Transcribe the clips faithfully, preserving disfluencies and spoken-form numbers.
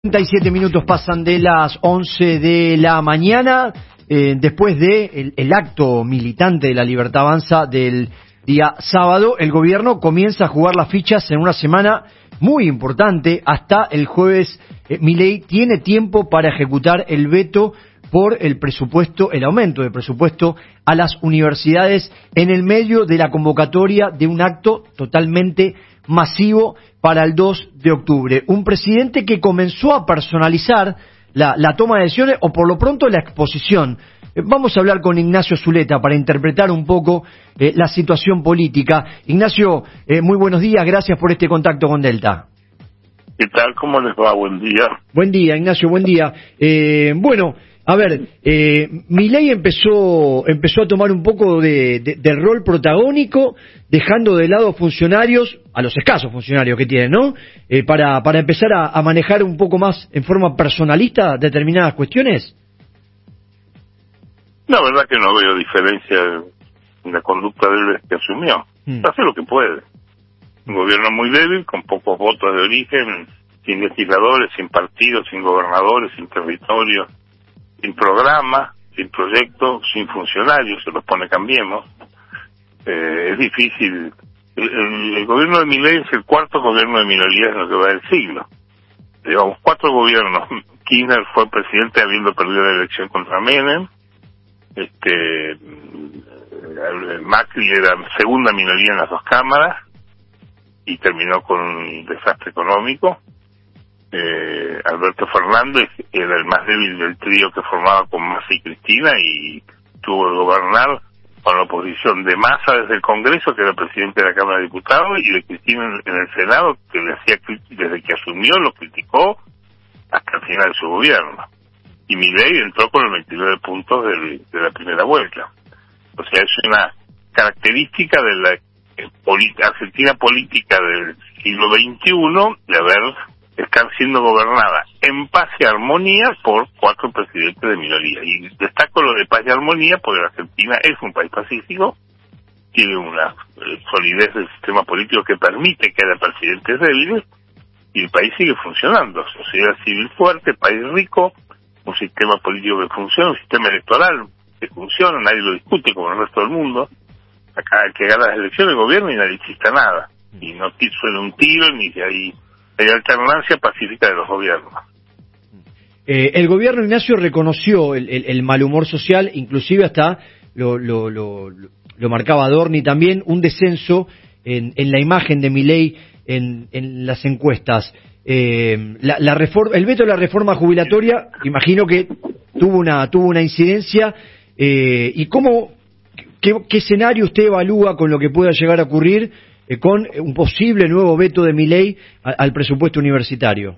treinta y siete minutos pasan de las once de la mañana, eh, después de el, el acto militante de la Libertad Avanza del día sábado. El gobierno comienza a jugar las fichas en una semana muy importante. Hasta el jueves, eh, Milei tiene tiempo para ejecutar el veto por el presupuesto, el aumento de presupuesto a las universidades en el medio de la convocatoria de un acto totalmente masivo para el dos de octubre. Un presidente que comenzó a personalizar la, la toma de decisiones, o por lo pronto la exposición. Eh, vamos a hablar con Ignacio Zuleta para interpretar un poco eh, la situación política. Ignacio, eh, muy buenos días, gracias por este contacto con Delta. ¿Qué tal? ¿Cómo les va? Buen día. Buen día, Ignacio, buen día. Eh, bueno, a ver, eh, Milei empezó empezó a tomar un poco de, de, de rol protagónico, dejando de lado funcionarios, a los escasos funcionarios que tienen, ¿no? Eh, para, para empezar a, a manejar un poco más en forma personalista determinadas cuestiones. La verdad que no veo diferencia en la conducta de él que asumió. Mm. Hace lo que puede. Un gobierno muy débil, con pocos votos de origen, sin legisladores, sin partidos, sin gobernadores, sin territorio, sin programa, sin proyecto, sin funcionarios, se los pone Cambiemos. Eh, es difícil. El, el, el gobierno de Milei es el cuarto gobierno de minorías en lo que va del siglo. Digamos, cuatro gobiernos. Kirchner fue presidente habiendo perdido la elección contra Menem. Este, Macri era segunda minoría en las dos cámaras y terminó con un desastre económico. Eh, Alberto Fernández era el más débil del trío que formaba con Massa y Cristina, y tuvo que gobernar con la oposición de Massa desde el Congreso, que era presidente de la Cámara de Diputados, y de Cristina en el Senado, que le hacía, desde que asumió lo criticó hasta el final de su gobierno. Y Milei entró con los veintinueve puntos del, de la primera vuelta. O sea, es una característica de la eh, polit- Argentina política del siglo veintiuno de haber estar siendo gobernada en paz y armonía por cuatro presidentes de minoría. Y destaco lo de paz y armonía porque la Argentina es un país pacífico, tiene una eh, solidez del sistema político que permite que haya presidentes débiles, y el país sigue funcionando. Sociedad civil fuerte, país rico, un sistema político que funciona, un sistema electoral que funciona, nadie lo discute como el resto del mundo. Acá el que gana las elecciones gobierna y nadie chista nada. Y no suena un tiro, ni que hay hay alternancia pacífica de los gobiernos. Eh, el gobierno, Ignacio, reconoció el, el, el mal humor social, inclusive hasta lo, lo, lo, lo marcaba Adorni también, un descenso en, en la imagen de Milei en, en las encuestas. Eh, la, la reforma, el veto de la reforma jubilatoria, imagino que tuvo una tuvo una incidencia. Eh, ¿Y cómo, qué, qué escenario usted evalúa con lo que pueda llegar a ocurrir eh, con un posible nuevo veto de Milei a, al presupuesto universitario?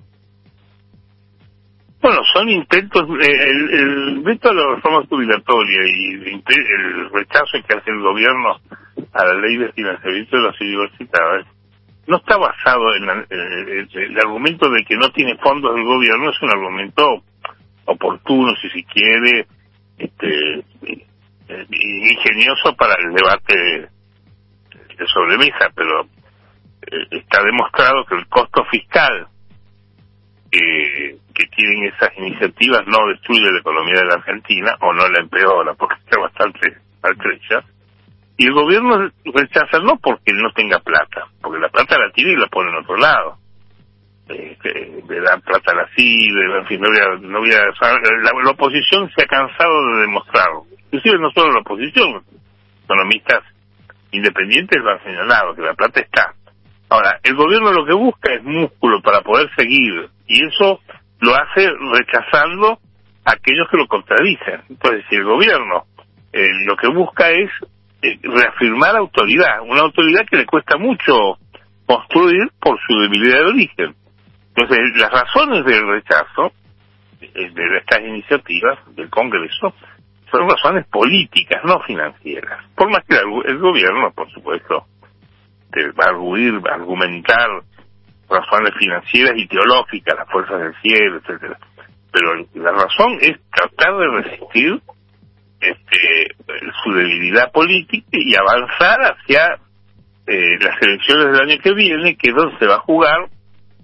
Bueno, son intentos, eh, el, el veto a la reforma jubilatoria y el, el rechazo que hace el gobierno a la ley de financiamiento de las universidades no está basado en, la, en el, el argumento de que no tiene fondos del gobierno. Es un argumento oportuno, si se quiere, este, eh, ingenioso para el debate de sobremesa, pero eh, está demostrado que el costo fiscal eh, que tienen esas iniciativas no destruye la economía de la Argentina, o no la empeora, porque está bastante maltrecha. Y el gobierno rechaza no porque no tenga plata, porque la plata la tiene y la pone en otro lado. Eh, le dan plata a la C I D, en fin, no voy a, no voy a, la, la oposición se ha cansado de demostrarlo. Inclusive no solo la oposición, economistas independientes lo han señalado, que la plata está. Ahora, el gobierno lo que busca es músculo para poder seguir, y eso lo hace rechazando a aquellos que lo contradicen. Entonces, si el gobierno eh, lo que busca es eh, reafirmar autoridad, una autoridad que le cuesta mucho construir por su debilidad de origen. Entonces, las razones del rechazo eh, de estas iniciativas del Congreso son razones políticas, no financieras. Por más que el gobierno, por supuesto, va a arguir, va a argumentar razones financieras y teológicas, las fuerzas del cielo, etcétera. Pero la razón es tratar de resistir este, su debilidad política y avanzar hacia eh, las elecciones del año que viene, que es donde se va a jugar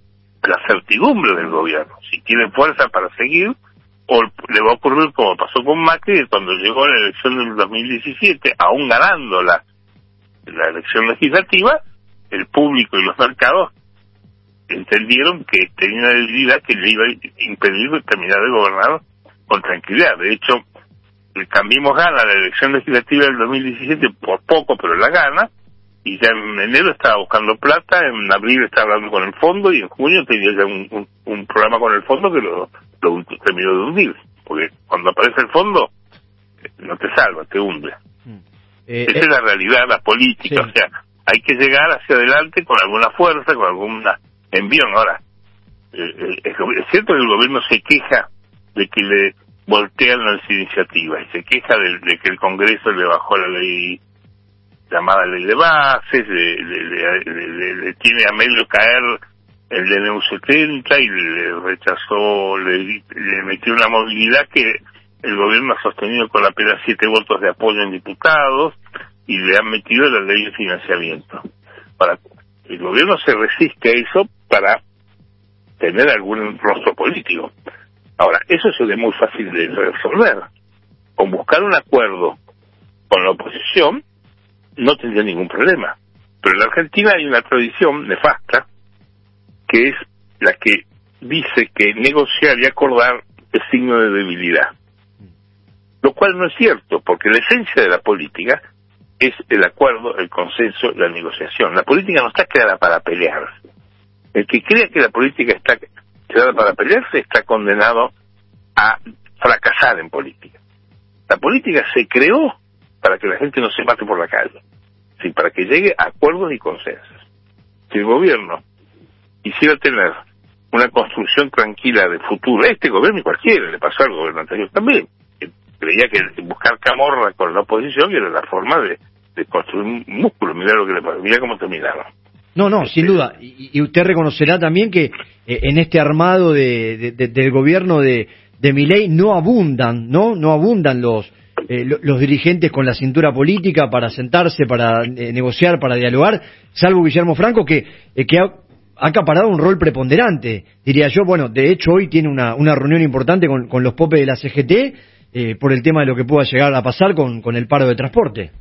la certidumbre del gobierno, si tiene fuerza para seguir, o le va a ocurrir como pasó con Macri, cuando llegó a la elección del dos mil diecisiete, aún ganando la, la elección legislativa, el público y los mercados entendieron que tenía una debilidad que le iba a impedir terminar de gobernar con tranquilidad. De hecho, el Cambiemos gana la elección legislativa del dos mil diecisiete por poco, pero la gana, y ya en enero estaba buscando plata, en abril estaba hablando con el fondo, y en junio tenía ya un, un, un programa con el fondo que lo, lo terminó de hundir, porque cuando aparece el fondo no te salva, te hunde. Eh, Esa eh, es la realidad, la política, sí. O sea, hay que llegar hacia adelante con alguna fuerza, con alguna envión. Ahora, eh, es, es cierto que el gobierno se queja de que le voltean las iniciativas, y se queja de, de que el Congreso le bajó la ley llamada ley de bases, le, le, le, le, le tiene a medio caer el D N U setenta y le rechazó, le, le metió una movilidad que el gobierno ha sostenido con apenas siete votos de apoyo en diputados, y le han metido la ley de financiamiento. Para, el gobierno se resiste a eso para tener algún rostro político. Ahora, eso es muy fácil de resolver. Con buscar un acuerdo con la oposición, no tendría ningún problema. Pero en la Argentina hay una tradición nefasta, que es la que dice que negociar y acordar es signo de debilidad. Lo cual no es cierto, porque la esencia de la política es el acuerdo, el consenso, la negociación. La política no está creada para pelear. El que crea que la política está creada para pelearse está condenado a fracasar en política. La política se creó para que la gente no se mate por la calle, sí, para que llegue a acuerdos y consensos. Si el gobierno quisiera tener una construcción tranquila de futuro, este gobierno y cualquiera, le pasó al gobierno anterior también, que creía que buscar camorra con la oposición era la forma de, de construir un músculo. Mirá lo que le pasó, mirá cómo terminaron. No, no, sin duda. Y, y usted reconocerá también que eh, en este armado de, de, de, del gobierno de, de Milei no abundan, ¿no? No abundan los eh, los dirigentes con la cintura política para sentarse, para eh, negociar, para dialogar, salvo Guillermo Franco, que, eh, que ha, ha acaparado un rol preponderante, diría yo. Bueno, de hecho hoy tiene una, una reunión importante con, con los popes de la C G T eh, por el tema de lo que pueda llegar a pasar con, con el paro de transporte.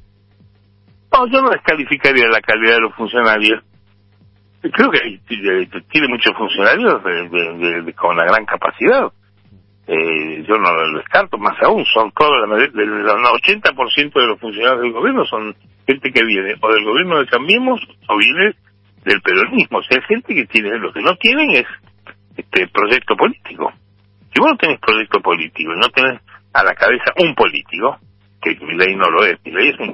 No, yo no descalificaría la calidad de los funcionarios. Creo que tiene muchos funcionarios de, de, de, de, con una gran capacidad. Eh, yo no lo descarto, más aún, son todos, el ochenta por ciento de los funcionarios del gobierno son gente que viene o del gobierno de Cambiemos o viene del peronismo. O sea, es gente que tiene, lo que no tienen es este proyecto político. Si vos no tenés proyecto político y no tenés a la cabeza un político, que Milei no lo es, Milei es un,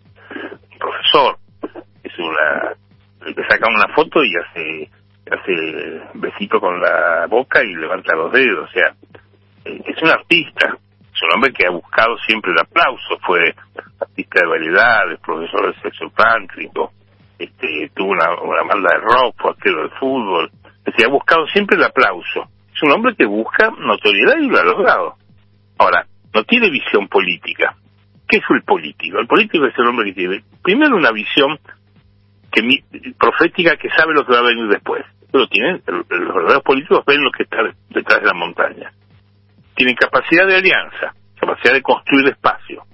un profesor, es una, el que saca una foto y hace, hace besito con la boca y levanta los dedos. O sea, es un artista, es un hombre que ha buscado siempre el aplauso, fue artista de variedades, profesor de sexo tántrico, este, tuvo una, una banda de rock, fue arquero de fútbol, es decir, ha buscado siempre el aplauso. Es un hombre que busca notoriedad y lo ha logrado. Ahora, no tiene visión política. ¿Qué es el político? El político es el hombre que tiene, primero, una visión que profética, que sabe lo que va a venir después. Pero tienen, los verdaderos políticos ven lo que está detrás de la montaña. Tienen capacidad de alianza, capacidad de construir espacio,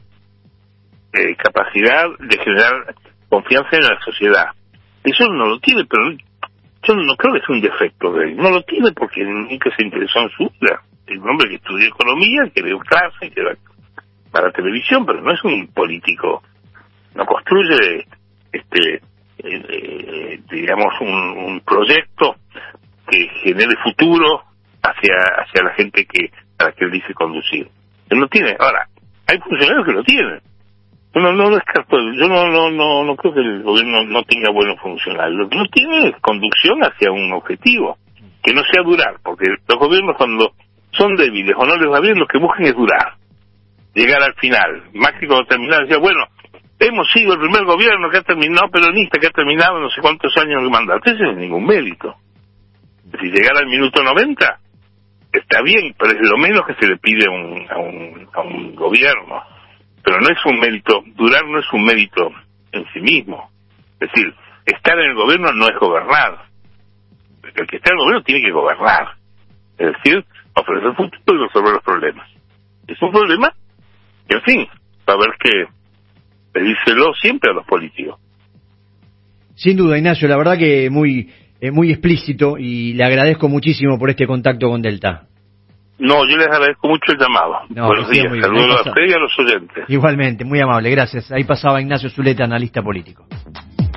eh, capacidad de generar confianza en la sociedad. Eso no lo tiene, pero yo no creo que sea un defecto de él. No lo tiene porque nunca se interesó en su vida. Es un hombre que estudió economía, que dio clase, que era para televisión, pero no es un político. No construye, este, eh, eh, digamos, un, un proyecto que genere futuro hacia hacia la gente que a la que él dice conducir. Él no tiene. Ahora, hay funcionarios que lo tienen. Yo no, no descarto, yo no, no, no, no creo que el gobierno no tenga buenos funcionarios. Lo que no tiene es conducción hacia un objetivo, que no sea durar, porque los gobiernos cuando son débiles o no les va bien, lo que buscan es durar, llegar al final. Macri cuando terminaba decía, bueno, hemos sido el primer gobierno que ha terminado, peronista, que ha terminado no sé cuántos años de mandato. Ese no es ningún mérito. Si llegar al minuto noventa, está bien, pero es lo menos que se le pide a un, a un, a un gobierno. Pero no es un mérito, durar no es un mérito en sí mismo. Es decir, estar en el gobierno no es gobernar. el que está en el gobierno tiene que gobernar, es decir, ofrecer futuro y resolver los problemas. Es un problema que, en fin, va a haber que pedírselo siempre a los políticos. Sin duda, Ignacio, la verdad que muy eh, muy explícito, y le agradezco muchísimo por este contacto con Delta. No, yo les agradezco mucho el llamado. No, Buenos días, saludos a usted y a los oyentes. Igualmente, muy amable, gracias. Ahí pasaba Ignacio Zuleta, analista político.